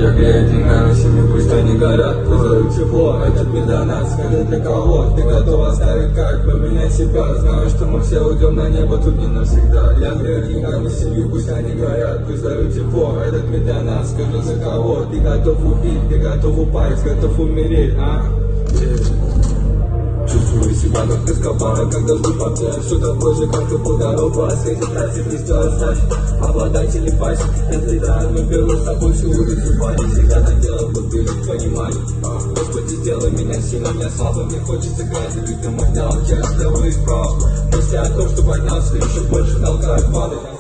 Я грею деньгами семью, пусть они горят. Вызову тепло, этот мир для нас. Когда для кого ты готов оставить как поменять себя. Знаю, что мы все уйдем на небо, тут не навсегда. Я грею деньгами семью, пусть они горят. Вызову тепло, этот мир для нас. Скажу за кого ты готов убить, ты готов упасть, готов умереть, Чувствую себя как Эскобара, когда жду победы. Все такой же, как и по дорогу, а светит тратит не стоит стать. Обладай телепатией, если да, мы беру с собой всю улицу парень. Всегда надела бы ты понимание. Господи, сделай меня сильным, я слабым. Мне хочется играть, и ты мой дал, я слева и справа. Мысли о том, что поднялся, еще больше толкает падать.